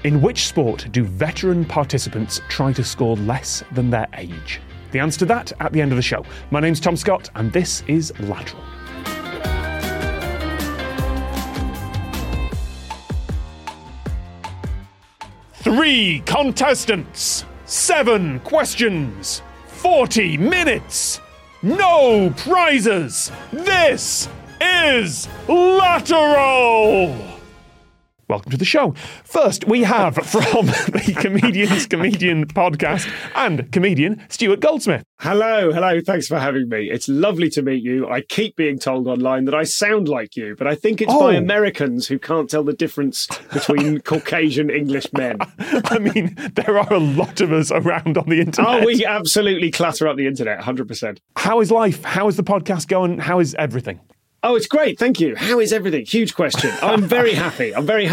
In which sport do veteran participants try to score less than their age? The answer to that at the end of the show. My name's Tom Scott, and this is Lateral. Three contestants, 7 questions, 40 minutes, no prizes. This is Lateral. Welcome to the show. First, we have from the Comedian's Comedian podcast and comedian Stuart Goldsmith. Hello. Thanks for having me. It's lovely to meet you. I keep being told online that I sound like you, but I think it's by Americans who can't tell the difference between Caucasian English men. I mean, there are a lot of us around on the internet. Oh, we absolutely clatter up the internet, 100%. How is life? How is the podcast going? How is everything? Oh, it's great. Thank you. How is everything? Huge question. I'm very happy.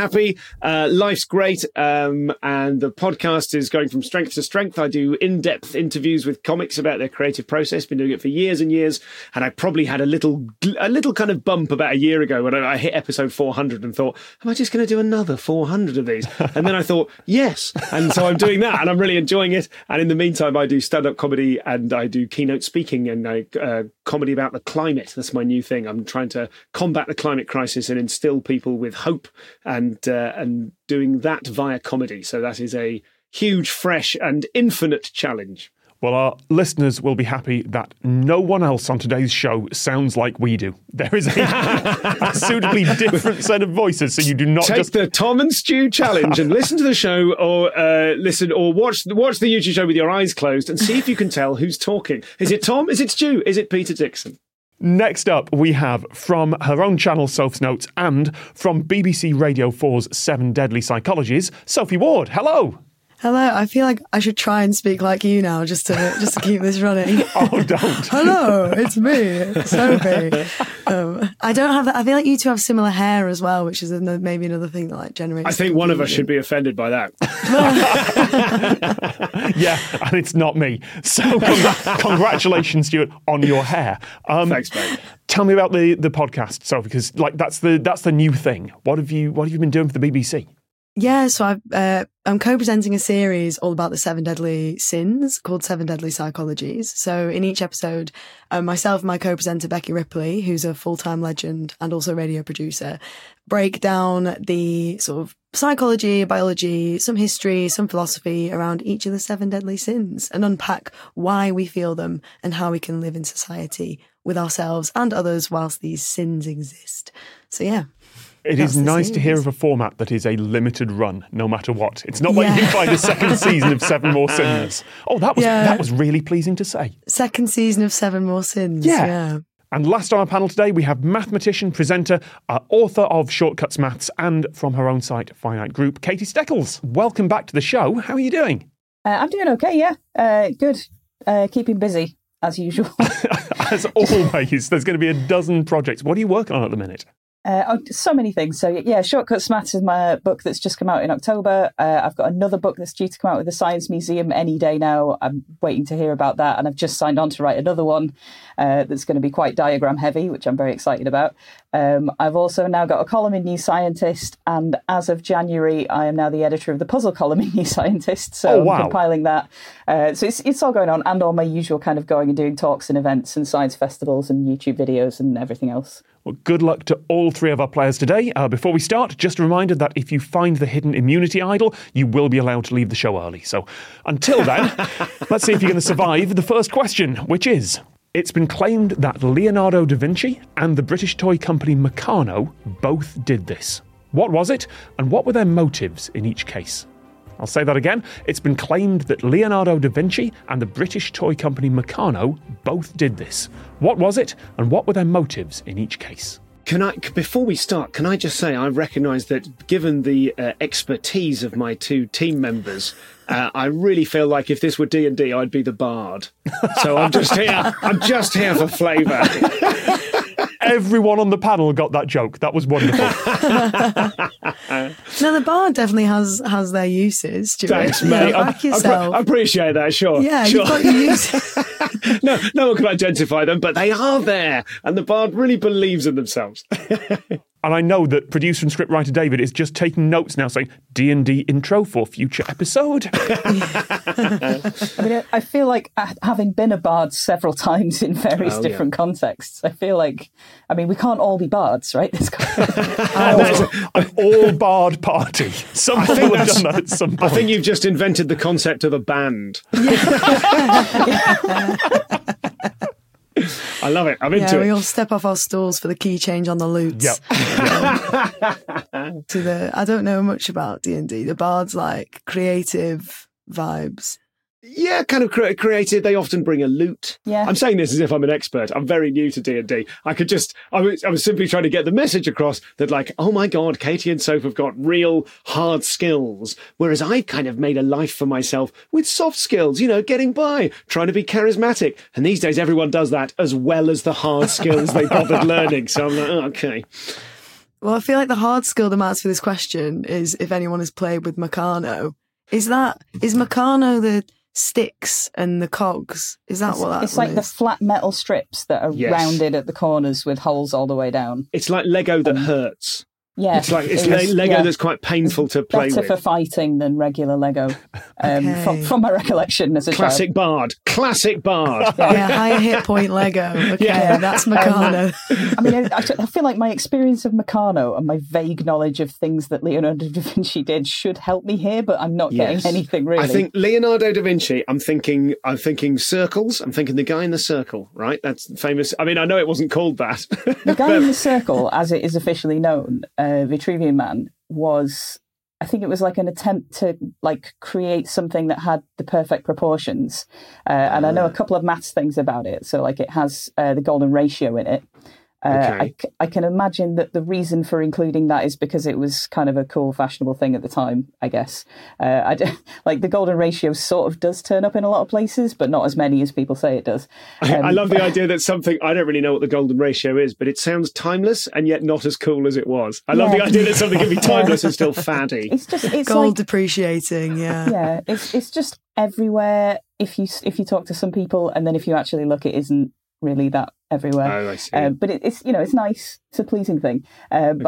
Life's great. And the podcast is going from strength to strength. I do in-depth interviews with comics about their creative process. Been doing it for years and years. And I probably had a little kind of bump about a year ago when I hit episode 400 and thought, am I just going to do another 400 of these? And then I thought, yes. And so I'm doing that and I'm really enjoying it. And in the meantime, I do stand-up comedy and I do keynote speaking and comedy about the climate. That's my new thing. I'm trying to combat the climate crisis and instill people with hope and doing that via comedy. So that is a huge, fresh and infinite challenge. Well, our listeners will be happy that no one else on today's show sounds like we do. There is a suitably different set of voices, so you do not take the Tom and Stu challenge and listen to the show, or watch the YouTube show with your eyes closed and see if you can tell who's talking. Is it Tom? Is it Stu? Is it Peter Dixon? Next up, we have from her own channel, Soph's Notes, and from BBC Radio 4's 7 Deadly Psychologies, Sophie Ward. Hello. Hello. I feel like I should try and speak like you now, just to keep this running. Oh, don't. Hello, it's me, Sophie. I don't have that. I feel like you two have similar hair as well, which is maybe another thing that like generates. I think one of us should be offended by that. Yeah, and it's not me. So congratulations, Stuart, on your hair. Thanks, mate. Tell me about the podcast, Sophie, because that's the new thing. What have you been doing for the BBC? Yeah, so I'm co-presenting a series all about the 7 deadly sins called 7 Deadly Psychologies. So in each episode, myself and my co-presenter Becky Ripley, who's a full-time legend and also radio producer, break down the sort of psychology, biology, some history, some philosophy around each of the 7 deadly sins and unpack why we feel them and how we can live in society with ourselves and others whilst these sins exist. So yeah. It is nice to hear of a format that is a limited run, no matter what. It's not like you can find a second season of 7 More Sins. Oh, that was really pleasing to say. Second season of 7 More Sins. Yeah. And last on our panel today, we have mathematician, presenter, author of Shortcuts Maths, and from her own site, Finite Group, Katie Steckles. Welcome back to the show. How are you doing? I'm doing okay, yeah. Good. Keeping busy, as usual. As always, there's going to be a dozen projects. What are you working on at the minute? So many things. So yeah, Shortcuts Maths is my book that's just come out in October. I've got another book that's due to come out with the Science Museum any day now. I'm waiting to hear about that, and I've just signed on to write another one that's going to be quite diagram heavy, which I'm very excited about. I've also now got a column in New Scientist, and as of January, I am now the editor of the puzzle column in New Scientist. So I'm compiling that. So it's all going on, and all my usual kind of going and doing talks and events and science festivals and YouTube videos and everything else. Well, good luck to all 3 of our players today. Before we start, just a reminder that if you find the hidden immunity idol, you will be allowed to leave the show early. So until then, let's see if you're going to survive the first question, which is, it's been claimed that Leonardo da Vinci and the British toy company Meccano both did this. What was it, and what were their motives in each case? I'll say that again. It's been claimed that Leonardo da Vinci and the British toy company Meccano both did this. What was it, and what were their motives in each case? Before we start, can I just say I recognise that given the expertise of my 2 team members, I really feel like if this were D&D, I'd be the bard. So I'm just here for flavour. Everyone on the panel got that joke. That was wonderful. No, the bard definitely has their uses. Stuart. Thanks, mate. Back yourself. I appreciate that, sure. Yeah, sure. you've got your uses. No one can identify them, but they are there. And the bard really believes in themselves. And I know that producer and scriptwriter David is just taking notes now, saying D&D intro for future episode. I mean, I feel like having been a bard several times in various different contexts, I feel like, I mean, we can't all be bards, right? An all-bard party. Some people have done that at some point. I think you've just invented the concept of a band. I love it. I'm into We it. all step off our stools for the key change on the lutes. Yep. I don't know much about D&D. The bard's like creative vibes. Yeah, kind of creative. They often bring a lute. Yeah. I'm saying this as if I'm an expert. I'm very new to D&D. I was simply trying to get the message across that, like, oh my God, Katie and Soph have got real hard skills, whereas I've kind of made a life for myself with soft skills, getting by, trying to be charismatic. And these days everyone does that as well as the hard skills they bothered learning. So I'm like, oh, okay. Well, I feel like the hard skill that matters for this question is if anyone has played with Meccano. Is Meccano the sticks and the cogs? Is that what that It's like is? the flat metal strips that are Yes. rounded at the corners with holes all the way down. It's like Lego that hurts. Yeah, It's Lego that's quite painful to play better with. for fighting than regular Lego. Okay. From my recollection as a Classic bard. Yeah, higher hit point Lego. Okay, that's Meccano. I mean, I feel like my experience of Meccano and my vague knowledge of things that Leonardo da Vinci did should help me here, but I'm not getting anything really. I think Leonardo da Vinci, I'm thinking circles. I'm thinking the guy in the circle, right? That's famous. I mean, I know it wasn't called that. The guy in the circle, as it is officially known, Vitruvian Man, was, I think it was like an attempt to like create something that had the perfect proportions. And I know a couple of maths things about it. So like it has the golden ratio in it. Okay. I can imagine that the reason for including that is because it was kind of a cool, fashionable thing at the time, I guess. Like the golden ratio sort of does turn up in a lot of places, but not as many as people say it does. I love the idea that something, I don't really know what the golden ratio is, but it sounds timeless and yet not as cool as it was. I love the idea that something can be timeless and still faddy. It's Gold like, depreciating, yeah. yeah, it's just everywhere. If you talk to some people, and then if you actually look, it isn't really that everywhere. Oh, I see. But it's it's nice. It's a pleasing thing. But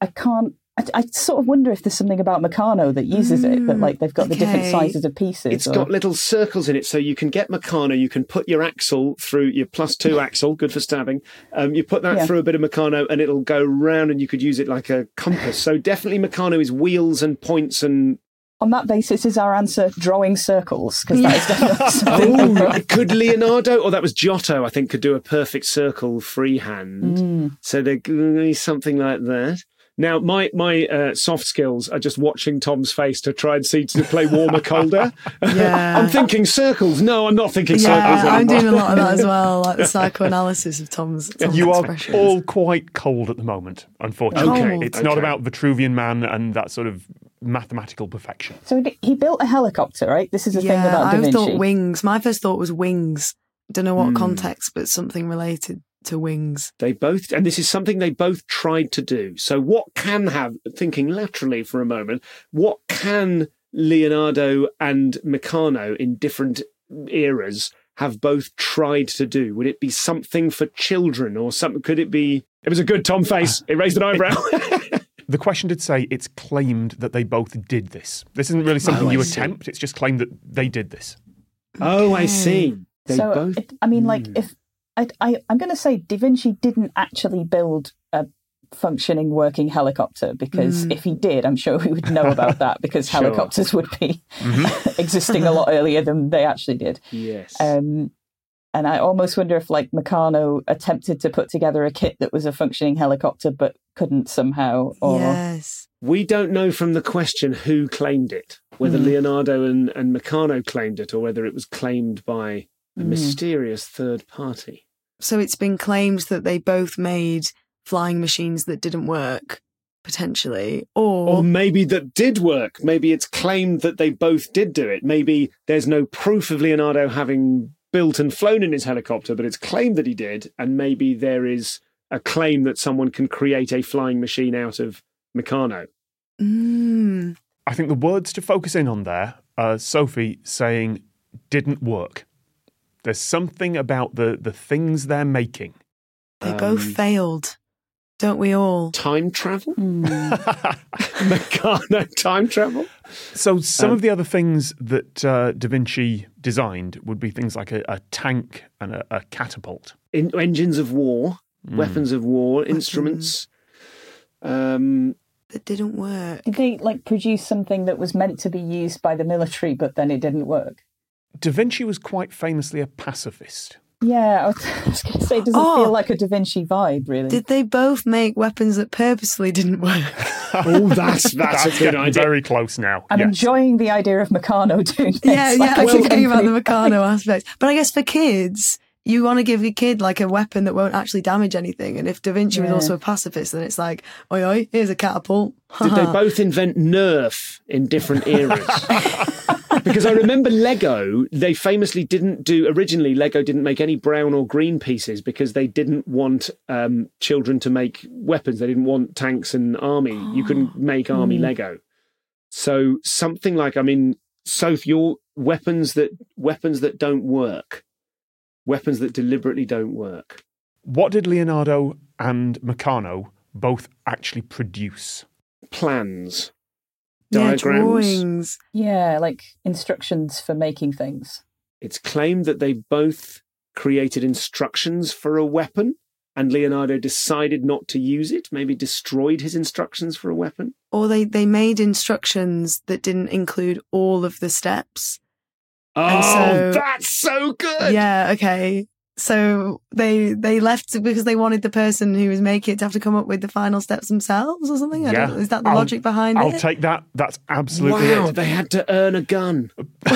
I sort of wonder if there's something about Meccano that uses it, that like they've got the different sizes of pieces. It's got little circles in it, so you can get Meccano. You can put your axle through your +2 axle, good for stabbing. You put that through a bit of Meccano, and it'll go round, and you could use it like a compass. So definitely Meccano is wheels and points and. On that basis, is our answer drawing circles? Because that is definitely something. Oh, could Leonardo, or that was Giotto, I think, could do a perfect circle freehand. So there could be something like that. Now, my soft skills are just watching Tom's face to try and see to play warmer, colder. Yeah. I'm thinking circles. No, I'm not thinking circles Yeah, I'm anymore. doing a lot of that as well, like the psychoanalysis of Tom's You are expressions. all quite cold at the moment, unfortunately. Okay. It's not about Vitruvian Man and that sort of mathematical perfection. So he built a helicopter, right? This is a thing Yeah, about I Da always Vinci. thought wings. My first thought was wings. Don't know what context, but something related to wings. They both, and this is something they both tried to do. So what can have, thinking laterally for a moment, what can Leonardo and Meccano in different eras have both tried to do? Would it be something for children or something? Could it be, it was a good Tom face. It raised an eyebrow. The question did say it's claimed that they both did this. This isn't really something you attempt, it's just claimed that they did this. Oh, I see. They So, both. I mean, like, if I'm going to say Da Vinci didn't actually build a functioning working helicopter, because if he did, I'm sure we would know about that, because Sure. helicopters would be existing a lot earlier than they actually did. Yes. And I almost wonder if, like, Meccano attempted to put together a kit that was a functioning helicopter but couldn't somehow. Or Yes. We don't know from the question who claimed it, whether Leonardo and Meccano claimed it or whether it was claimed by a mysterious third party. So it's been claimed that they both made flying machines that didn't work, potentially. Or maybe that did work. Maybe it's claimed that they both did do it. Maybe there's no proof of Leonardo having built and flown in his helicopter, but it's claimed that he did. And maybe there is a claim that someone can create a flying machine out of Meccano. I think the words to focus in on there are Sophie saying didn't work. There's something about the things they're making. They both failed. Don't we all? Time travel? Meccano time travel? So some of the other things that Da Vinci designed would be things like a tank and a catapult. Engines of war, weapons of war, instruments. That didn't work. Did they produce something that was meant to be used by the military, but then it didn't work? Da Vinci was quite famously a pacifist. Yeah, I was going to say, does it feel like a Da Vinci vibe, really? Did they both make weapons that purposely didn't work? That's a good idea. Very close now. I'm enjoying the idea of Meccano doing this. Yeah, I keep thinking about the Meccano aspect. But I guess for kids, you want to give your kid a weapon that won't actually damage anything. And if Da Vinci was also a pacifist, then it's like, oi, oi, here's a catapult. Did they both invent Nerf in different eras? Because I remember Lego, they famously originally Lego didn't make any brown or green pieces because they didn't want children to make weapons. They didn't want tanks and army. You couldn't make army Lego. So something like, so if your weapons that don't work, weapons that deliberately don't work. What did Leonardo and Meccano both actually produce? Plans. Diagrams. Drawings. Yeah, instructions for making things. It's claimed that they both created instructions for a weapon, and Leonardo decided not to use it, maybe destroyed his instructions for a weapon. Or they made instructions that didn't include all of the steps. Oh, that's so good! Yeah, okay. So they left because they wanted the person who was making it to have to come up with the final steps themselves or something? Is that the logic behind it? I'll take that. That's absolutely it. it. They had to earn a gun.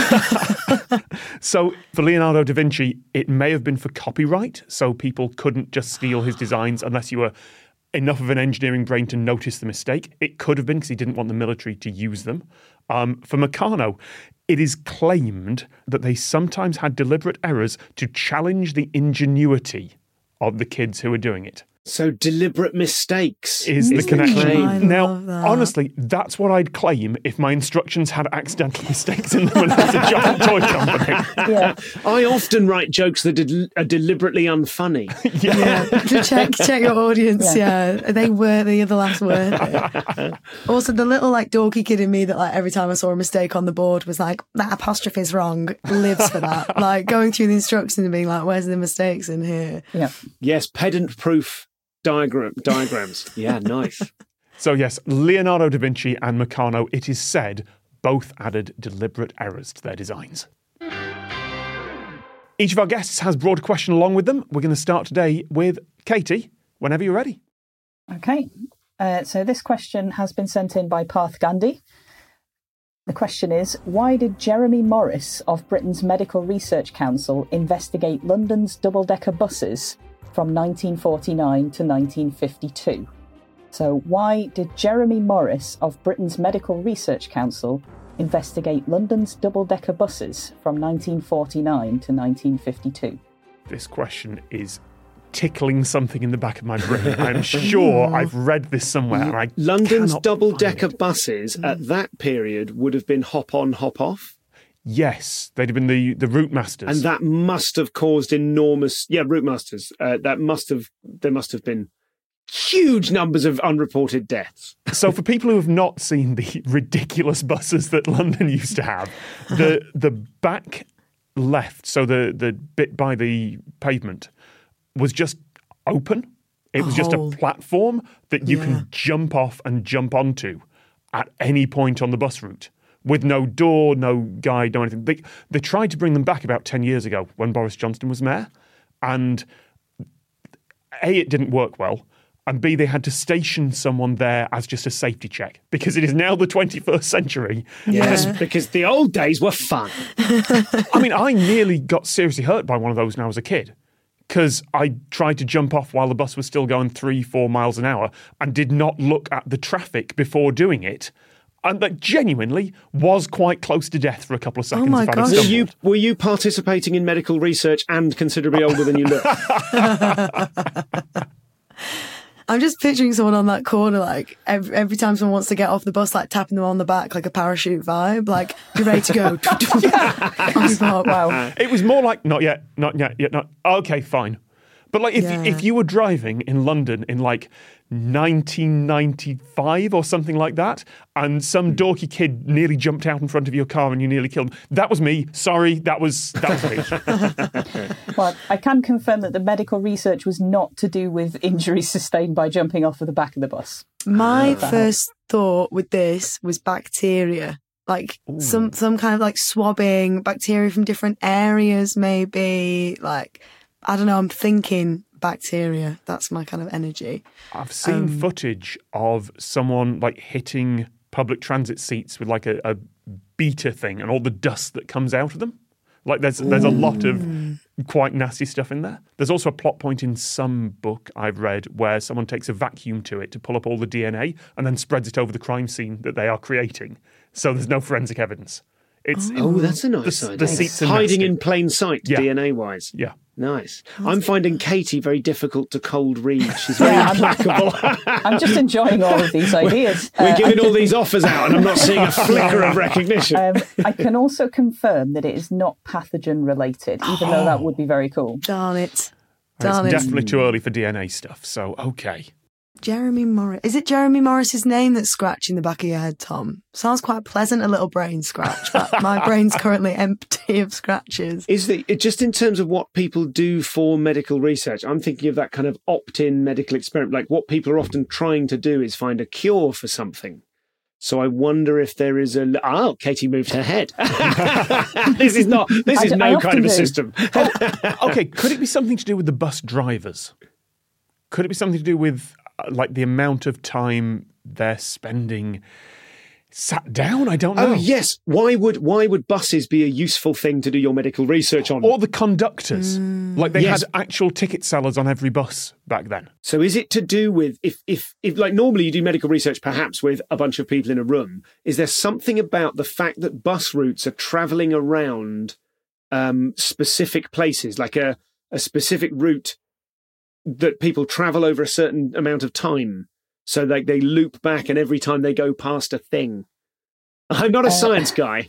So for Leonardo da Vinci, it may have been for copyright, so people couldn't just steal his designs unless you were enough of an engineering brain to notice the mistake. It could have been because he didn't want the military to use them. For Meccano, it is claimed that they sometimes had deliberate errors to challenge the ingenuity of the kids who were doing it. So deliberate mistakes is the connection. I Now, love that. honestly, that's what I'd claim if my instructions had accidental mistakes in them when I was a giant toy company. Yeah. I often write jokes that are deliberately unfunny. Yeah, to check your audience. Yeah, they were the last word. Also, the little dorky kid in me that every time I saw a mistake on the board was like, that apostrophe is wrong, lives for that. Going through the instructions and being like, where's the mistakes in here? Yeah. Yes, pedant-proof diagrams. Yeah, nice. So yes, Leonardo da Vinci and Meccano, it is said, both added deliberate errors to their designs. Each of our guests has brought a question along with them. We're going to start today with Katie, whenever you're ready. Okay. So this question has been sent in by Parth Gandhi. The question is, why did Jeremy Morris of Britain's Medical Research Council investigate London's double-decker buses from 1949 to 1952? So why did Jeremy Morris of Britain's Medical Research Council investigate London's double-decker buses from 1949 to 1952? This question is tickling something in the back of my brain. I'm sure I've read this somewhere. And I London's cannot double-decker find it. buses at that period would have been hop-on, hop-off. Yes, they'd have been the Route Masters. And that must have caused enormous... Yeah, Route Masters. There must have been huge numbers of unreported deaths. So for people who have not seen the ridiculous buses that London used to have, the back left, so the bit by the pavement, was just open. It was just a platform that you can jump off and jump onto at any point on the bus route, with no door, no guide, no anything. They tried to bring them back about 10 years ago when Boris Johnson was mayor, and A, it didn't work well, and B, they had to station someone there as just a safety check, because it is now the 21st century. Yes, because the old days were fun. I mean, I nearly got seriously hurt by one of those when I was a kid, because I tried to jump off while the bus was still going 3-4 miles an hour and did not look at the traffic before doing it. And that genuinely was quite close to death for a couple of seconds. my if I'd gosh. have stumbled. Were you participating in medical research and considerably older than you look? I'm just picturing someone on that corner, every time someone wants to get off the bus, tapping them on the back, like a parachute vibe, you're ready to go. I thought, wow. It was more like, not yet, not. Okay, fine. But like if you were driving in London in like 1995 or something like that, and some dorky kid nearly jumped out in front of your car and you nearly killed him, that was me. Sorry, that was me. Well, I can confirm that the medical research was not to do with injuries sustained by jumping off of the back of the bus. My first thought with this was bacteria. Like some kind of like swabbing bacteria from different areas, maybe. Like, I don't know, I'm thinking bacteria. That's my kind of energy. I've seen footage of someone like hitting public transit seats with like a beater thing and all the dust that comes out of them. Like there's a lot of quite nasty stuff in there. There's also a plot point in some book I've read where someone takes a vacuum to it to pull up all the DNA and then spreads it over the crime scene that they are creating. So there's no forensic evidence. That's a nice idea. The seats are hiding nasty. in plain sight, Yeah. DNA-wise. Yeah. Nice. I'm finding Katie very difficult to cold read. She's very implacable. I'm just enjoying all of these ideas. We're giving all these offers out and I'm not seeing a flicker of recognition. I can also confirm that it is not pathogen related, even though that would be very cool. Darn it. It's Darn it. definitely too early for DNA stuff, so okay. Jeremy Morris. Is it Jeremy Morris's name that's scratching the back of your head, Tom? Sounds quite pleasant, a little brain scratch, but my brain's currently empty of scratches. Just in terms of what people do for medical research, I'm thinking of that kind of opt-in medical experiment. Like what people are often trying to do is find a cure for something. So I wonder if there is Katie moved her head. This is no kind of a system. Okay, could it be something to do with the bus drivers? Could it be something to do with like the amount of time they're spending sat down? I don't know. Oh yes, why would buses be a useful thing to do your medical research on? Or the conductors. Like they Yes. had actual ticket sellers on every bus back then. So is it to do with if like normally you do medical research perhaps with a bunch of people in a room, is there something about the fact that bus routes are travelling around specific places, like a specific route that people travel over a certain amount of time? So like they loop back and every time they go past a thing. I'm not a science guy.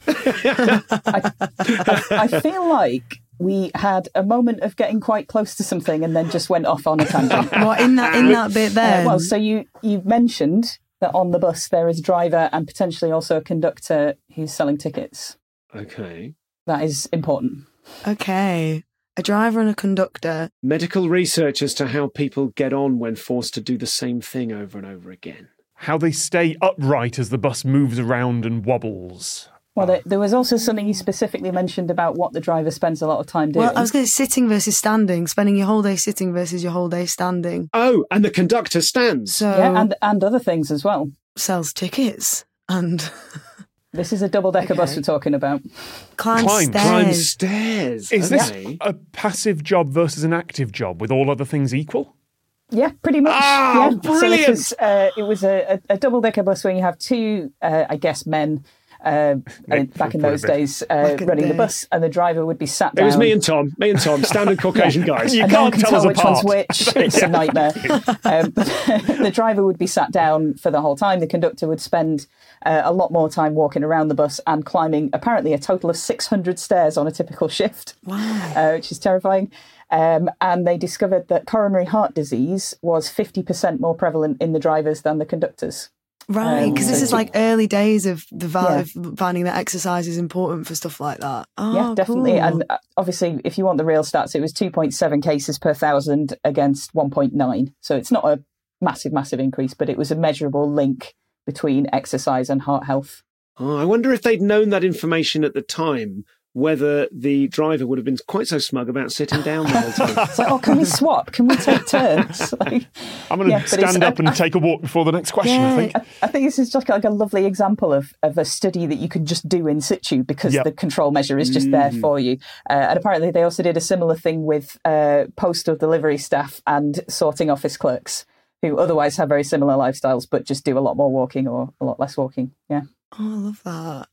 I feel like we had a moment of getting quite close to something and then just went off on a tangent. What in that bit there? So you mentioned that on the bus there is a driver and potentially also a conductor who's selling tickets. Okay. That is important. Okay. A driver and a conductor. Medical research as to how people get on when forced to do the same thing over and over again. How they stay upright as the bus moves around and wobbles. Well, there was also something you specifically mentioned about what the driver spends a lot of time doing. Well, I was going to say sitting versus standing, spending your whole day sitting versus your whole day standing. Oh, and the conductor stands. So yeah, and other things as well. sells tickets and This is a double-decker bus we're talking about. climb Climb stairs. stairs. Is Okay. this a passive job versus an active job with all other things equal? Yeah, pretty much. Ah, yeah. brilliant! So it was a double-decker bus where you have two, I guess, men back in those days running the bus, and the driver would be sat down. It was me and Tom, standard Caucasian guys. You And can't no one can tell tell us which apart. one's which. It's a nightmare. The driver would be sat down for the whole time. The conductor would spend a lot more time walking around the bus and climbing apparently a total of 600 stairs on a typical shift, which is terrifying. And they discovered that coronary heart disease was 50% more prevalent in the drivers than the conductors. Right, because this is like early days of the Yeah. of finding that exercise is important for stuff like that. Oh, Yeah, definitely. cool. And obviously, if you want the real stats, it was 2.7 cases per 1,000 against 1.9. So it's not a massive increase, but it was a measurable link between exercise and heart health. Oh, I wonder if they'd known that information at the time, whether the driver would have been quite so smug about sitting down the whole time. It's like, oh, can we swap? Can we take turns? Like, I'm going to Yeah, but it's- stand up and take a walk before the next question, I think. I think this is just like a lovely example of a study that you can just do in situ because Yep. the control measure is just there for you. And apparently they also did a similar thing with postal delivery staff and sorting office clerks who otherwise have very similar lifestyles but just do a lot more walking or a lot less walking. Yeah. Oh, I love that.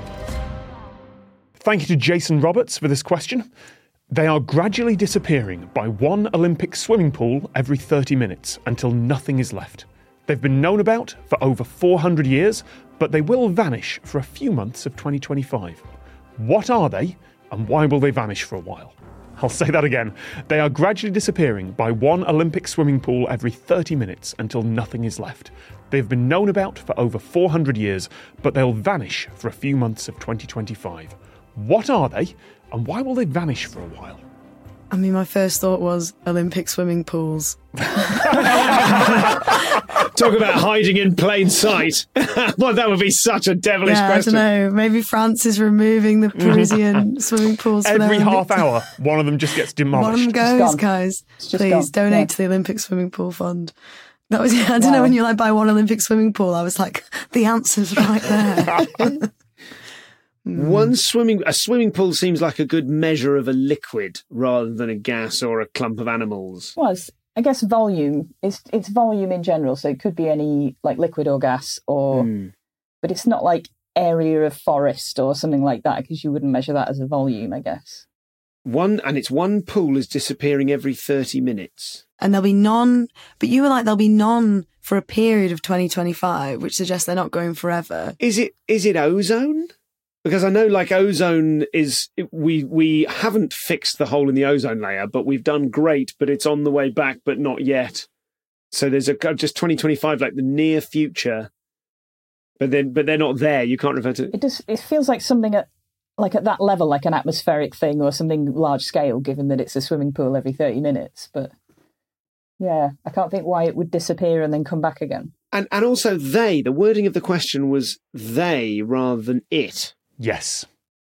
Thank you to Jason Roberts for this question. They are gradually disappearing by one Olympic swimming pool every 30 minutes until nothing is left. They've been known about for over 400 years, but they will vanish for a few months of 2025. What are they, and why will they vanish for a while? I'll say that again. They are gradually disappearing by one Olympic swimming pool every 30 minutes until nothing is left. They've been known about for over 400 years, but they'll vanish for a few months of 2025. What are they, and why will they vanish for a while? I mean, my first thought was Olympic swimming pools. Talk about hiding in plain sight. Well, that would be such a devilish question. I don't know. Maybe France is removing the Parisian swimming pools. For Every their half Olympics. hour, one of them just gets demolished. One of them It's goes, gone. guys. It's just Please gone. donate Yeah. to the Olympic Swimming Pool Fund. That was, I don't know, Wow. when you like buy one Olympic swimming pool, I was like, the answer's right there. A swimming pool seems like a good measure of a liquid rather than a gas or a clump of animals. Well, I guess volume. It's volume in general, so it could be any like liquid or gas, or but it's not like area of forest or something like that, because you wouldn't measure that as a volume, I guess. It's one pool is disappearing every 30 minutes. And there'll be none, but you were like, there'll be none for a period of 2025, which suggests they're not going forever. Is it ozone? Because I know, like, ozone is we haven't fixed the hole in the ozone layer, but we've done great. But it's on the way back, but not yet. So there's just 2025, like the near future. But they're not there. You can't refer to It feels like something at that level, like an atmospheric thing or something large scale, given that it's a swimming pool every 30 minutes. But yeah, I can't think why it would disappear and then come back again. And also the wording of the question was they rather than it. Yes.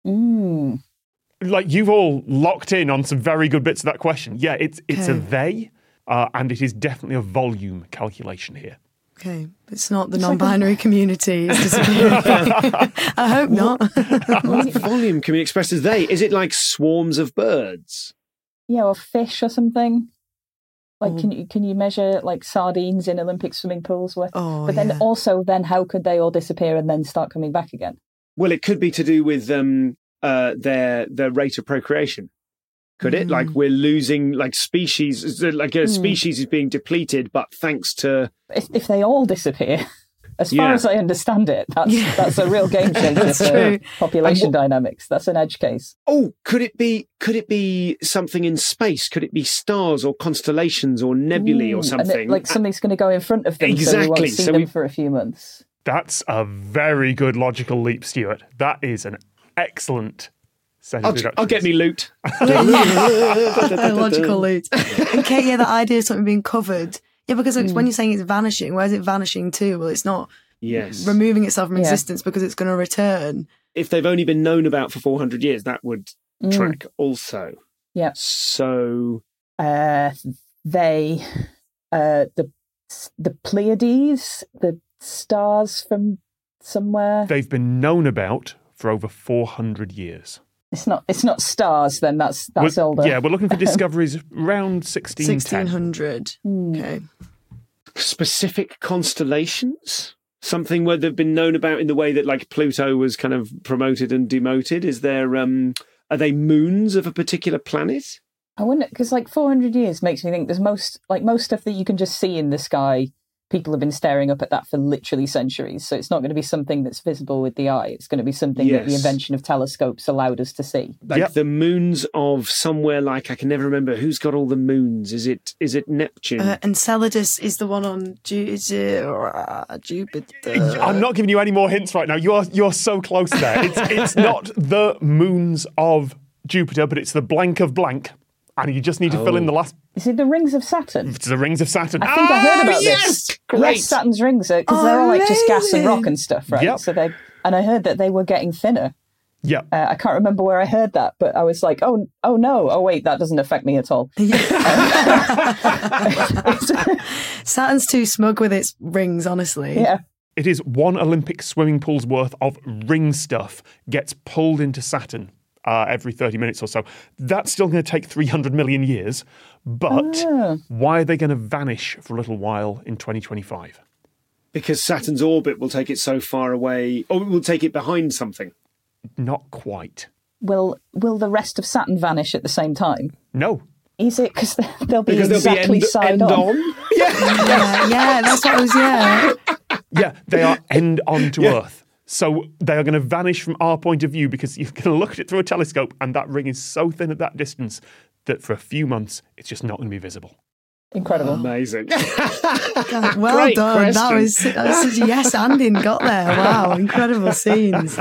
Like you've all locked in on some very good bits of that question. Yeah, it's a they, and it is definitely a volume calculation here. Okay, it's not the non-binary community. It's disappearing. I hope not. What volume can be expressed as they? Is it like swarms of birds? Yeah, or fish or something. Like, can you measure like sardines in Olympic swimming pools? But then how could they all disappear and then start coming back again? Well, it could be to do with their rate of procreation. Could it? Like we're losing like species, like a species is being depleted, but thanks to If they all disappear, as far as I understand it, that's a real game changer for population dynamics. That's an edge case. Oh, could it be something in space? Could it be stars or constellations or nebulae or something? And something's going to go in front of them, so we won't see them for a few months. That's a very good logical leap, Stuart. That is an excellent set of deductions. I'll get me loot. A logical loot. And Kate, the idea of something being covered. Yeah, because when you're saying it's vanishing, where's it vanishing to? Well, it's not removing itself from existence because it's going to return. If they've only been known about for 400 years, that would track also. Yeah. So the Pleiades, the stars from somewhere. They've been known about for over 400 years. It's not stars then, that's older. Yeah, we're looking for discoveries around 1610. 1600. Okay. Specific constellations? Something where they've been known about in the way that like Pluto was kind of promoted and demoted? Is there are they moons of a particular planet? I wonder, because like 400 years makes me think there's most stuff that you can just see in the sky. People have been staring up at that for literally centuries. So it's not going to be something that's visible with the eye. It's going to be something that the invention of telescopes allowed us to see. Like the moons of somewhere like, I can never remember who's got all the moons. Is it Neptune? Enceladus is the one on Jupiter. I'm not giving you any more hints right now. You're so close there. It's not the moons of Jupiter, but it's the blank of blank. And you just need to fill in the last. Is it the rings of Saturn? It's the rings of Saturn. I think I heard about this. Great. Yes, Saturn's rings, because they're all like just gas and rock and stuff, right? Yep. So and I heard that they were getting thinner. Yeah. I can't remember where I heard that, but I was like, oh no, oh wait, that doesn't affect me at all. Saturn's too smug with its rings, honestly. Yeah. It is one Olympic swimming pool's worth of ring stuff gets pulled into Saturn every 30 minutes or so. That's still going to take 300 million years. But why are they going to vanish for a little while in 2025? Because Saturn's orbit will take it so far away, or it will take it behind something. Not quite. Will the rest of Saturn vanish at the same time? No. Is it because they'll be exactly side on? Yeah, that's what I was, Yeah, they are end on to Earth. So they are going to vanish from our point of view because you're going to look at it through a telescope and that ring is so thin at that distance, that for a few months it's just not going to be visible. Incredible. Amazing. God, well Great done. That was question. such a yes anding got there. Wow, incredible scenes.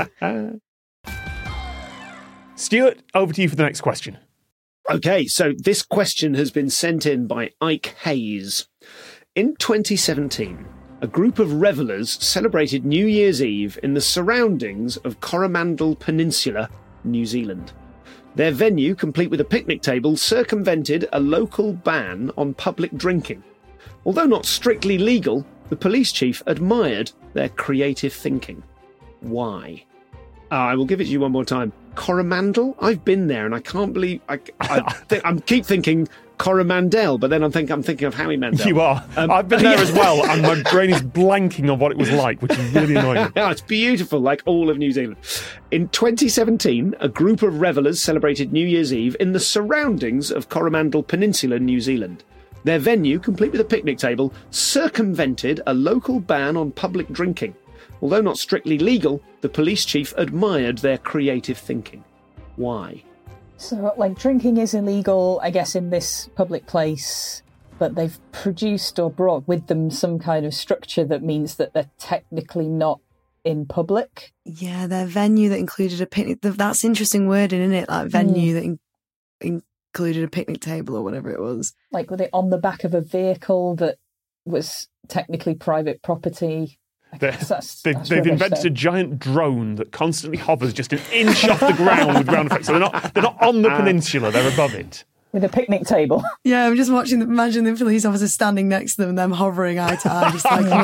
Stuart, over to you for the next question. Okay, so this question has been sent in by Ike Hayes. In 2017, a group of revellers celebrated New Year's Eve in the surroundings of Coromandel Peninsula, New Zealand. Their venue, complete with a picnic table, circumvented a local ban on public drinking. Although not strictly legal, the police chief admired their creative thinking. Why? I will give it to you one more time. Coromandel? I've been there, and I can't believe I keep thinking Coromandel, but then I'm thinking of Howie Mandel. You are. I've been there as well, and my brain is blanking on what it was like, which is really annoying. Yeah, it's beautiful, like all of New Zealand. In 2017, a group of revellers celebrated New Year's Eve in the surroundings of Coromandel Peninsula, New Zealand. Their venue, complete with a picnic table, circumvented a local ban on public drinking. Although not strictly legal, the police chief admired their creative thinking. Why? So, like, drinking is illegal, I guess, in this public place, but they've produced or brought with them some kind of structure that means that they're technically not in public. Yeah, their venue that included a picnic. That's interesting wording, isn't it? Like venue that included a picnic table or whatever it was. Like, were they on the back of a vehicle that was technically private property? They've invented a giant drone that constantly hovers just an inch off the ground with ground effects. So they're not on the peninsula; they're above it. With a picnic table. Yeah, I'm just watching. Imagine the police officer standing next to them, and them hovering eye to eye, just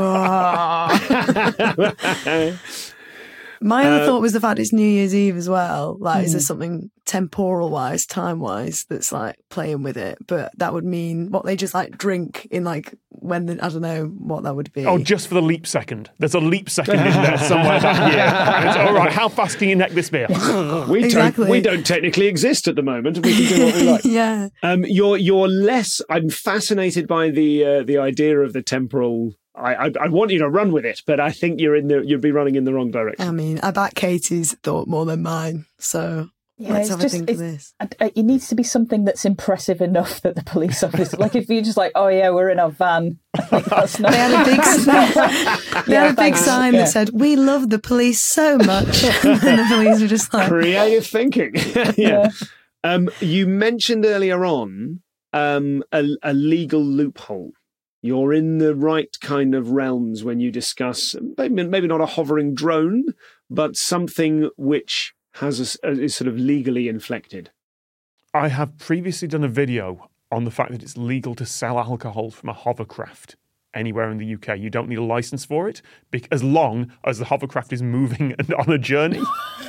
like. My other thought was the fact it's New Year's Eve as well. Like, is there something temporal-wise, time-wise, that's like playing with it? But that would mean what they just like drink in like when I don't know what that would be. Oh, just for the leap second. There's a leap second in there somewhere that year. And it's, all right, how fast can you neck this beer? We don't technically exist at the moment. We can do what we like. Yeah. You're less. I'm fascinated by the idea of the temporal. I want you to run with it, but I think you'd be running in the wrong direction. I mean, I back Katie's thought more than mine, so let's have a think of this. It needs to be something that's impressive enough that the police officer, like if you're just like, oh yeah, we're in our van. Like, that's not... They had a big sign that said, "We love the police so much," and the police were just like, creative thinking. Yeah. You mentioned earlier on a legal loophole. You're in the right kind of realms when you discuss maybe not a hovering drone, but something which is sort of legally inflected. I have previously done a video on the fact that it's legal to sell alcohol from a hovercraft anywhere in the UK. You don't need a license for it, as long as the hovercraft is moving and on a journey.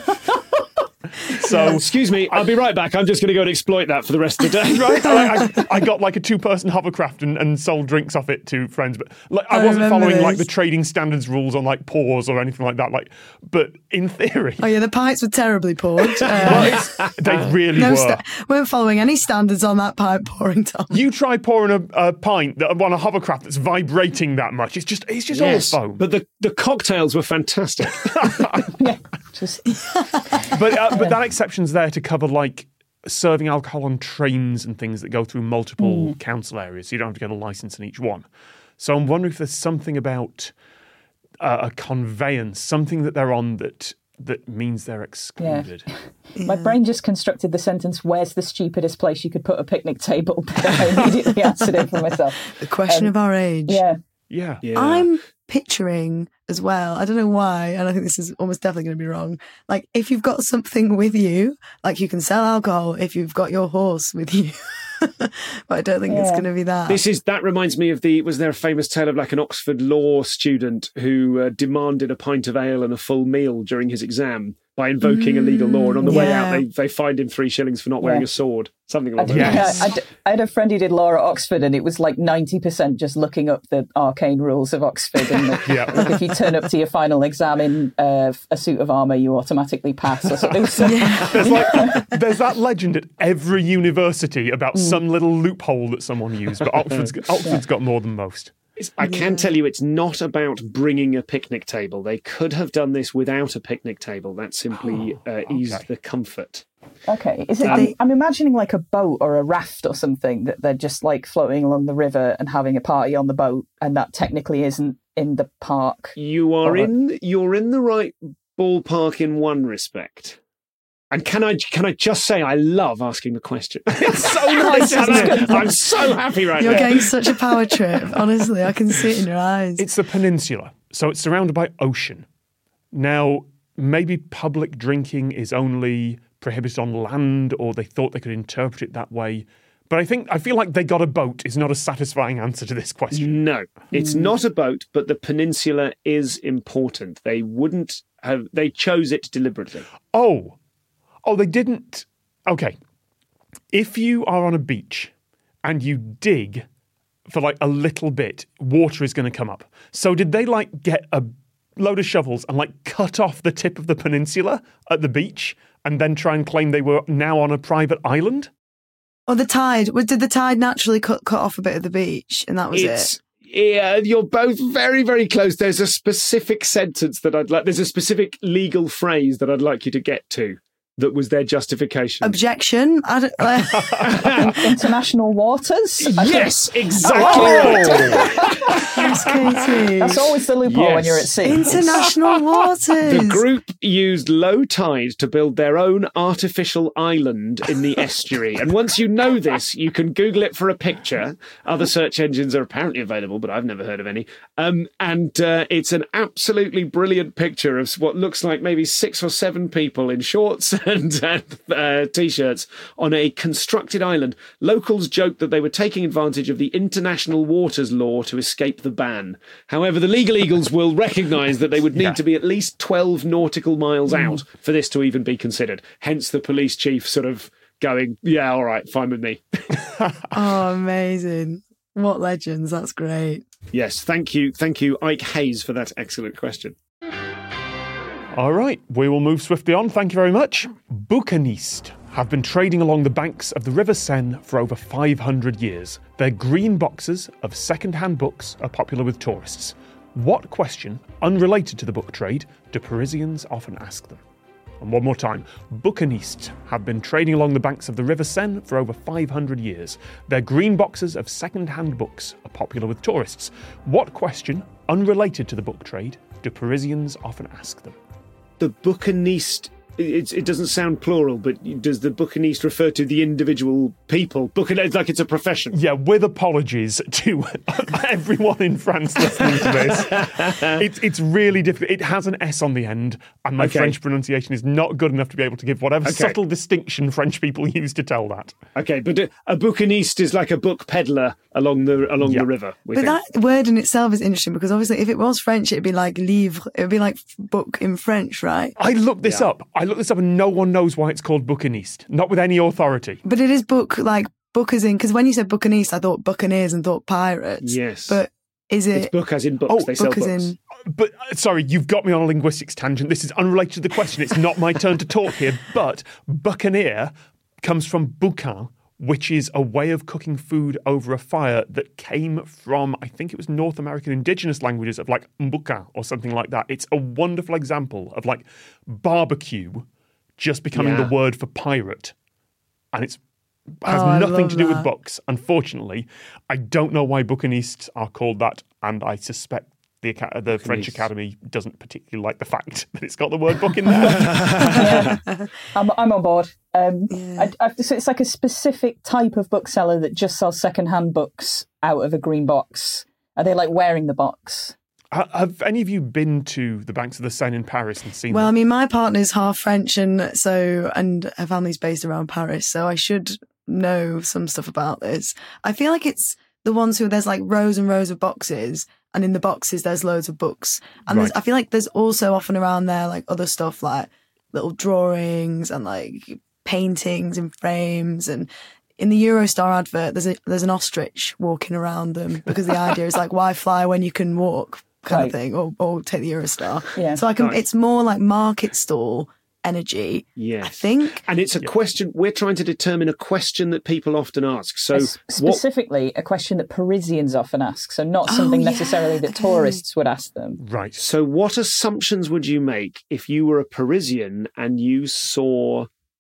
So, excuse me, I'll be right back. I'm just going to go and exploit that for the rest of the day. Right? I got like a 2-person hovercraft and sold drinks off it to friends, but like I wasn't following like the trading standards rules on like pours or anything like that. Like, but in theory, oh yeah, the pints were terribly poured. They really were. Weren't following any standards on that pint pouring, Tom. You try pouring a pint on a hovercraft that's vibrating that much. It's just all foam. But the cocktails were fantastic. Yeah. But that exception's there to cover like serving alcohol on trains and things that go through multiple council areas. So you don't have to get a license in each one. So I'm wondering if there's something about a conveyance, something that they're on that means they're excluded. Yeah. My brain just constructed the sentence, "Where's the stupidest place you could put a picnic table?" But I immediately answered it for myself. The question of our age. Yeah. I'm picturing as well, I don't know why, and I think this is almost definitely going to be wrong, like if you've got something with you, like you can sell alcohol if you've got your horse with you. But I don't think it's going to be that. That reminds me of was there a famous tale of like an Oxford law student who demanded a pint of ale and a full meal during his exam by invoking a legal law, and on the way out they fined him 3 shillings for not wearing a sword. Something along those lines. I had a friend who did law at Oxford, and it was like 90% just looking up the arcane rules of Oxford. And like if you turn up to your final exam in a suit of armour, you automatically pass or something. There's that legend at every university about some little loophole that someone used, but Oxford's got more than most. I can tell you it's not about bringing a picnic table. They could have done this without a picnic table. That simply eased the comfort. Okay. Is it? I'm imagining like a boat or a raft or something that they're just like floating along the river and having a party on the boat, and that technically isn't in the park. You're in the right ballpark in one respect. And can I just say I love asking the question. It's so nice, isn't it? I'm so happy right now. You're getting such a power trip. Honestly, I can see it in your eyes. It's the peninsula, so it's surrounded by ocean. Now, maybe public drinking is only prohibited on land, or they thought they could interpret it that way. But I feel like they got a boat is not a satisfying answer to this question. No, it's not a boat, but the peninsula is important. They chose it deliberately. Oh, they didn't. Okay. If you are on a beach and you dig for like a little bit, water is going to come up. So did they like get a load of shovels and like cut off the tip of the peninsula at the beach and then try and claim they were now on a private island? Or the tide. Did the tide naturally cut off a bit of the beach and that was it? Yeah, you're both very, very close. There's a specific sentence there's a specific legal phrase that I'd like you to get to. That was their justification. Objection. International waters? Yes, exactly right. Yes, Katie. That's always the loophole when you're at sea. International waters. The group used low tide to build their own artificial island in the estuary. And once you know this, you can Google it for a picture. Other search engines are apparently available, but I've never heard of any. It's an absolutely brilliant picture of what looks like maybe 6 or 7 people in shorts and T-shirts on a constructed island. Locals joked that they were taking advantage of the international waters law to escape the ban. However, the legal eagles will recognise that they would need to be at least 12 nautical miles out for this to even be considered. Hence the police chief sort of going, yeah, all right, fine with me. Oh, amazing. What legends. That's great. Yes, thank you, Ike Hayes, for that excellent question. All right, we will move swiftly on. Thank you very much. Bouquinistes have been trading along the banks of the River Seine for over 500 years. Their green boxes of second-hand books are popular with tourists. What question, unrelated to the book trade, do Parisians often ask them? And one more time, bouquinistes have been trading along the banks of the River Seine for over 500 years. Their green boxes of second-hand books are popular with tourists. What question, unrelated to the book trade, do Parisians often ask them? The bouquiniste, it doesn't sound plural, but does the bouquiniste refer to the individual people? Bouquiniste, like it's a profession. Yeah, with apologies to everyone in France listening to this. It's really difficult. It has an S on the end, and my French pronunciation is not good enough to be able to give whatever subtle distinction French people use to tell that. Okay, but a bouquiniste is like a book peddler along the river. But that word in itself is interesting because obviously if it was French, it'd be like livre. It would be like book in French, right? I looked this up. And no one knows why it's called bouquiniste. Not with any authority. But it is book, like book as in, because when you said bouquiniste, I thought buccaneers and thought pirates. Yes. But is it... It's book as in books. They sell book books. as in... But, sorry, you've got me on a linguistics tangent. This is unrelated to the question. It's not my turn to talk here. But buccaneer comes from boucan, which is a way of cooking food over a fire that came from, I think it was North American indigenous languages of like mbuka or something like that. It's a wonderful example of like barbecue just becoming the word for pirate. And it has nothing to do with books. Unfortunately, I don't know why bouquinistes are called that, and I suspect the French Academy doesn't particularly like the fact that it's got the word book in there. Yeah. I'm on board. So it's like a specific type of bookseller that just sells second-hand books out of a green box. Are they like wearing the box? Have any of you been to the banks of the Seine in Paris and seen Well, them? I mean, my partner's half French and her family's based around Paris, so I should know some stuff about this. I feel like it's the ones who there's like rows and rows of boxes, and in the boxes there's loads of books. And I feel like there's also often around there like other stuff like little drawings and like paintings in frames. And in the Eurostar advert, there's an ostrich walking around them because the idea is like, why fly when you can walk kind of thing, or take the Eurostar. Yeah. So it's more like market stall energy, I think. And it's a question, we're trying to determine a question that people often ask. So specifically a question that Parisians often ask, so not something necessarily that tourists would ask them. Right. So what assumptions would you make if you were a Parisian and you saw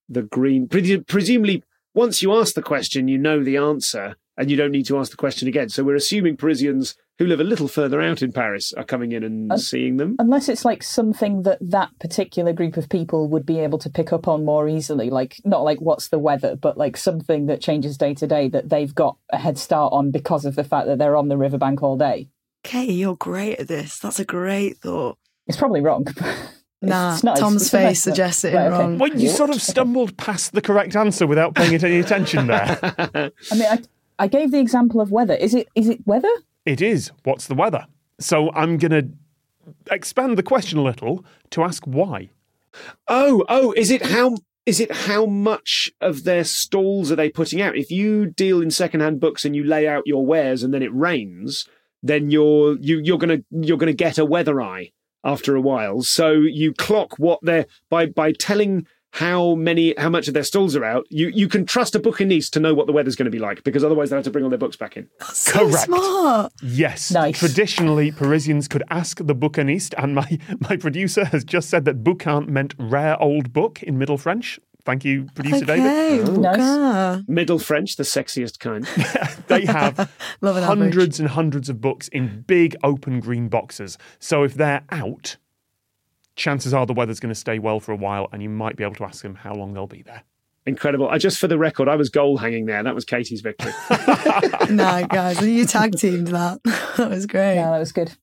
the green. Presumably, once you ask the question, you know the answer, and you don't need to ask the question again. So we're assuming Parisians who live a little further out in Paris are coming in and seeing them. Unless it's like something that particular group of people would be able to pick up on more easily, like not like what's the weather, but like something that changes day to day that they've got a head start on because of the fact that they're on the riverbank all day. Katie, you're great at this. That's a great thought. It's probably wrong. Nah, nice. Tom's face suggests it wrong. Well, you sort of stumbled past the correct answer without paying it any attention there. I mean, I gave the example of weather. Is it weather? It is. What's the weather? So I'm going to expand the question a little to ask why. Is it how much of their stalls are they putting out? If you deal in secondhand books and you lay out your wares and then it rains, then you're gonna get a weather eye after a while. So you clock what they're by telling how much of their stalls are out. You can trust a bouquiniste to know what the weather's going to be like, because otherwise they have to bring all their books back in. That's so Correct. smart. Yes. Nice. Traditionally, Parisians could ask the bouquiniste, and my producer has just said that bouquin meant rare old book in Middle French. Thank you, producer David. Okay, Nice. Middle French, the sexiest kind. They have Love an hundreds average. and hundreds of books in big open green boxes. So if they're out, chances are the weather's going to stay well for a while, and you might be able to ask them how long they'll be there. Incredible. Just for the record, I was goal hanging there. That was Katie's victory. Nah, guys, you tag teamed that. That was great. Yeah, that was good.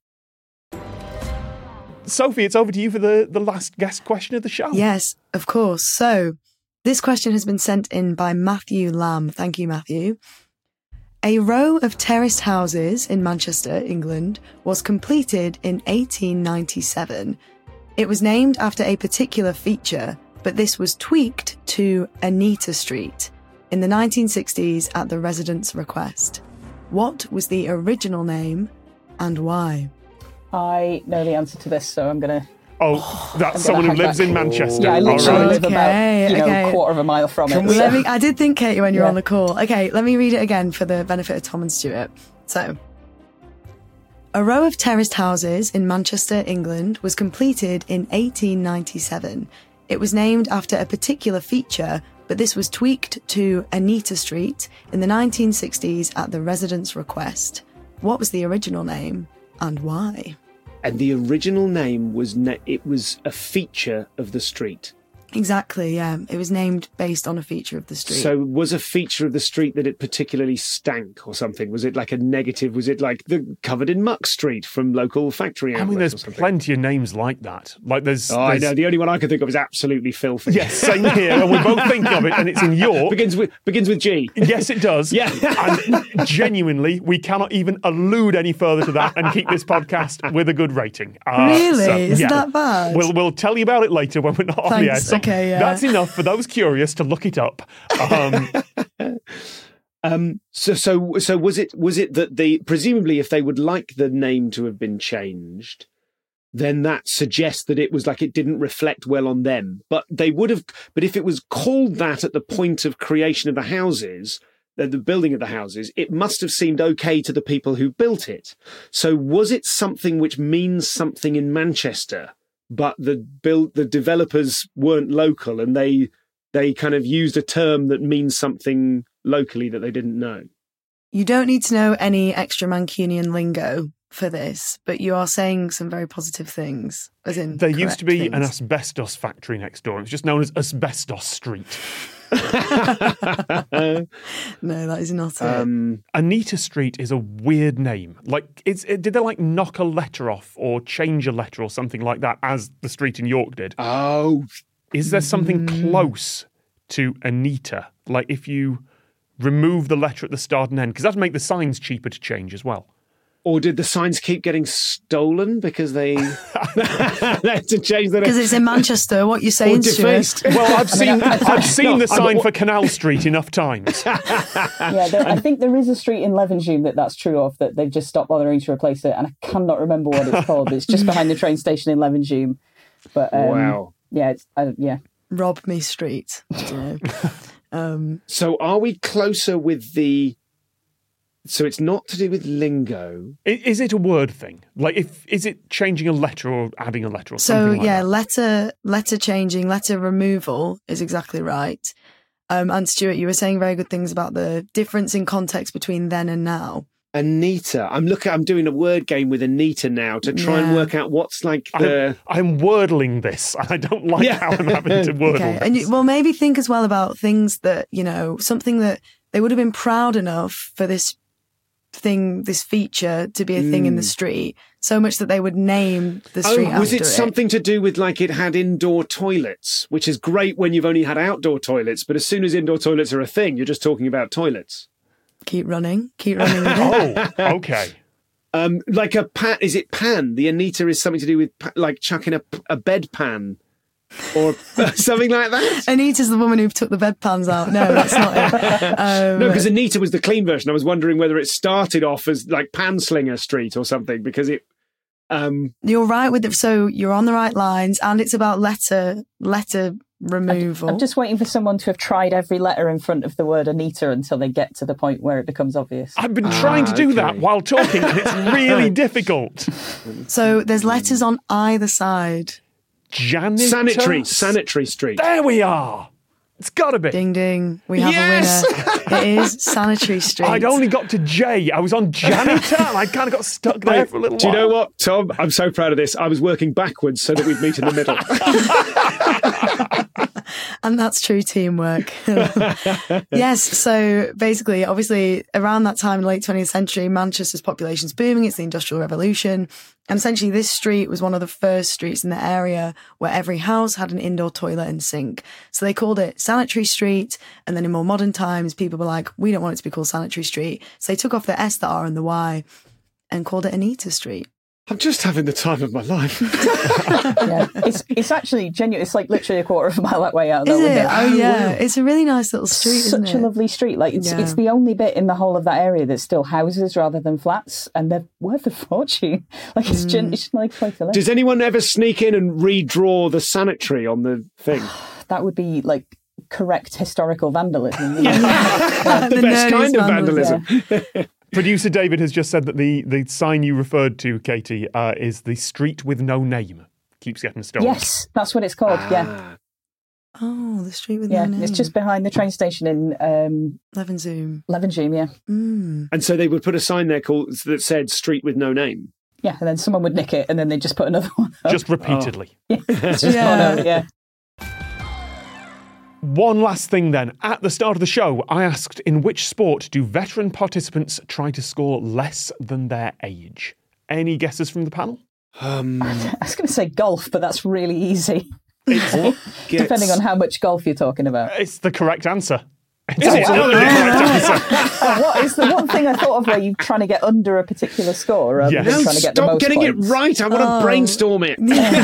Sophie, it's over to you for the last guest question of the show. Yes, of course. So, this question has been sent in by Matthew Lamb. Thank you, Matthew. A row of terraced houses in Manchester, England, was completed in 1897. It was named after a particular feature, but this was tweaked to Anita Street in the 1960s at the residents' request. What was the original name and why? I know the answer to this, so I'm going to... Oh, that's someone who hack lives back. in Manchester. Yeah, I All literally right. live about Okay. a quarter of a mile from it. Well, I did think, Katie, when you were Yeah. on the call. Okay, let me read it again for the benefit of Tom and Stuart. So, a row of terraced houses in Manchester, England, was completed in 1897. It was named after a particular feature, but this was tweaked to Anita Street in the 1960s at the residents' request. What was the original name and why? And the original name was it was a feature of the street. Exactly, yeah. It was named based on a feature of the street. So was a feature of the street that it particularly stank or something? Was it like a negative? Was it like the covered in muck street from local factory outlets? I mean, there's or something? plenty of names like that. Like there's... I know. The only one I could think of is absolutely filthy. Yes, same here. And we both think of it, and it's in York. begins with G. Yes, it does. Yeah. And genuinely, we cannot even allude any further to that and keep this podcast with a good rating. Really? Is that bad? We'll tell you about it later when we're not on the air. Thanks. So Okay, yeah. That's enough for those curious to look it up. So was it that presumably if they would like the name to have been changed, then that suggests that it was like it didn't reflect well on them. But if it was called that at the point of creation of the houses, the building of the houses, it must have seemed okay to the people who built it. So was it something which means something in Manchester, but the developers weren't local and they kind of used a term that means something locally that they didn't know? You don't need to know any extra Mancunian lingo for this, but you are saying some very positive things. As in, There used to be correct an things. asbestos factory next door. It was just known as Asbestos Street. No, that is not it. Anita Street is a weird name. Like, did they like knock a letter off or change a letter or something like that, as the street in York did? Oh, Is there something close to Anita? Like, if you remove the letter at the start and end, because that'd make the signs cheaper to change as well. or did the signs keep getting stolen because they had to change the Because it's in Manchester. What you or saying, Stuart? defaced? Well, I've seen the sign I'm- for Canal Street enough times. I think there is a street in Levenshulme that's true of, that they've just stopped bothering to replace it, and I cannot remember what it's called. It's just behind the train station in Levenshulme. But Wow. yeah, Rob Me Street. You know. So are we closer with the So it's not to do with lingo. Is it a word thing? Like, is it changing a letter or adding a letter or something like that? letter changing, letter removal is exactly right. And Stuart, you were saying very good things about the difference in context between then and now. Anita. I'm doing a word game with Anita now to try and work out what's like the... I'm wordling this. I don't like how I'm having to wordle this. And well, maybe think as well about things that, something that they would have been proud enough for this feature to be a thing in the street, so much that they would name the street after it. Was it something to do with like it had indoor toilets, which is great when you've only had outdoor toilets, but as soon as indoor toilets are a thing, you're just talking about toilets. Keep running with it. Oh, okay. Like a pan, is it pan? The Anita is something to do with like chucking a bedpan or something like that. Anita's the woman who took the bedpans out. No, that's not it. No, because Anita was the clean version. I was wondering whether it started off as like Panslinger Street or something, because it... You're right with it. So you're on the right lines, and it's about letter removal. I'm just waiting for someone to have tried every letter in front of the word Anita until they get to the point where it becomes obvious. I've been trying to do that while talking, and it's really difficult. So there's letters on either side. Janitor? Sanitary Street. There we are. It's got to be. Ding, ding. We have a winner. It is Sanitary Street. I'd only got to J. I was on janitor, and I kind of got stuck there for a little while. Do you know what, Tom? I'm so proud of this. I was working backwards so that we'd meet in the middle. And that's true teamwork. Yes, so basically, obviously, around that time in the late 20th century, Manchester's population's booming. It's the Industrial Revolution. And essentially, this street was one of the first streets in the area where every house had an indoor toilet and sink. So they called it Sanitary Street. And then in more modern times, people were like, we don't want it to be called Sanitary Street. So they took off the S, the R, and the Y and called it Anita Street. I'm just having the time of my life. Yeah. It's actually genuine. It's like literally a quarter of a mile that way out of that window. Is it? Oh, yeah. Wow. It's a really nice little street, isn't it? Such a lovely street. Like it's the only bit in the whole of that area that's still houses rather than flats, and they're worth a fortune. Like it's just like a place to live. Does anyone ever sneak in and redraw the sanitary on the thing? That would be like correct historical vandalism. The best kind of vandalism. Yeah. Producer David has just said that the sign you referred to, Katie, is the street with no name. Keeps getting stolen. Yes, that's what it's called, yeah. Oh, the street with no name. It's just behind the train station in... Levenshulme, yeah. Mm. And so they would put a sign there that said street with no name? Yeah, and then someone would nick it, and then they'd just put another one up. Just repeatedly. Yeah, it's just yeah. One last thing then. At the start of the show, I asked, in which sport do veteran participants try to score less than their age? Any guesses from the panel? I was going to say golf, but that's really easy. Depending on how much golf you're talking about. It's the correct answer. It's absolutely the correct answer. What is the one thing I thought of where you're trying to get under a particular score rather than trying to get the most getting points? it right. I want to brainstorm it.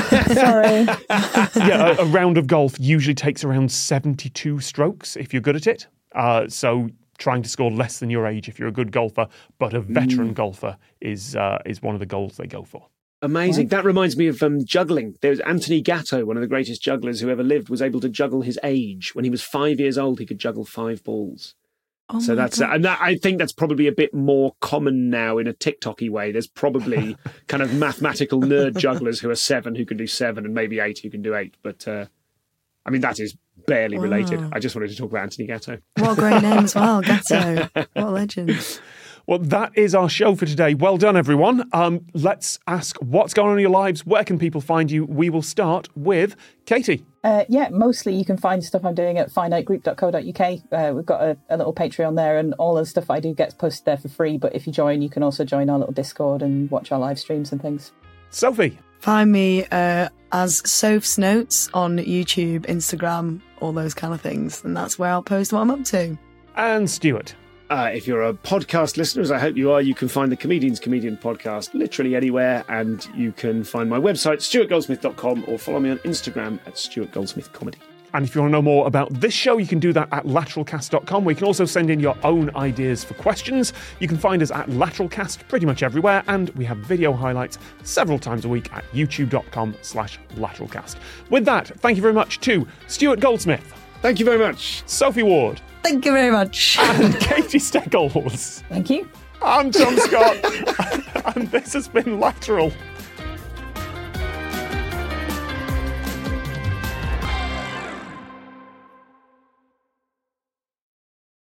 Sorry. Yeah, a round of golf usually takes around 72 strokes if you're good at it. So trying to score less than your age if you're a good golfer, but a veteran golfer is one of the goals they go for. Amazing. That reminds me of juggling. There's Anthony Gatto, one of the greatest jugglers who ever lived, was able to juggle his age. When he was 5 years old, he could juggle 5 balls. Oh so that's I think that's probably a bit more common now in a TikTok-y way. There's probably kind of mathematical nerd jugglers who are 7 who can do 7 and maybe 8 who can do 8. But I mean, that is barely related. I just wanted to talk about Anthony Gatto. What a great name as well, Gatto. What a legend. Well, that is our show for today. Well done, everyone. Let's ask what's going on in your lives. Where can people find you? We will start with Katie. Mostly you can find stuff I'm doing at finite.group.co.uk. We've got a little Patreon there, and all the stuff I do gets posted there for free. But if you join, you can also join our little Discord and watch our live streams and things. Sophie. Find me as Soph's Notes on YouTube, Instagram, all those kind of things. And that's where I'll post what I'm up to. And Stuart. If you're a podcast listener, as I hope you are, you can find the Comedian's Comedian podcast literally anywhere, and you can find my website, stuartgoldsmith.com, or follow me on Instagram at stuartgoldsmithcomedy. And if you want to know more about this show, you can do that at lateralcast.com, where you can also send in your own ideas for questions. You can find us at Lateralcast pretty much everywhere, and we have video highlights several times a week at youtube.com/lateralcast. With that, thank you very much to Stuart Goldsmith. Thank you very much. Sophie Ward. Thank you very much. And Katie Steggles. Thank you. I'm Tom Scott, and this has been Lateral.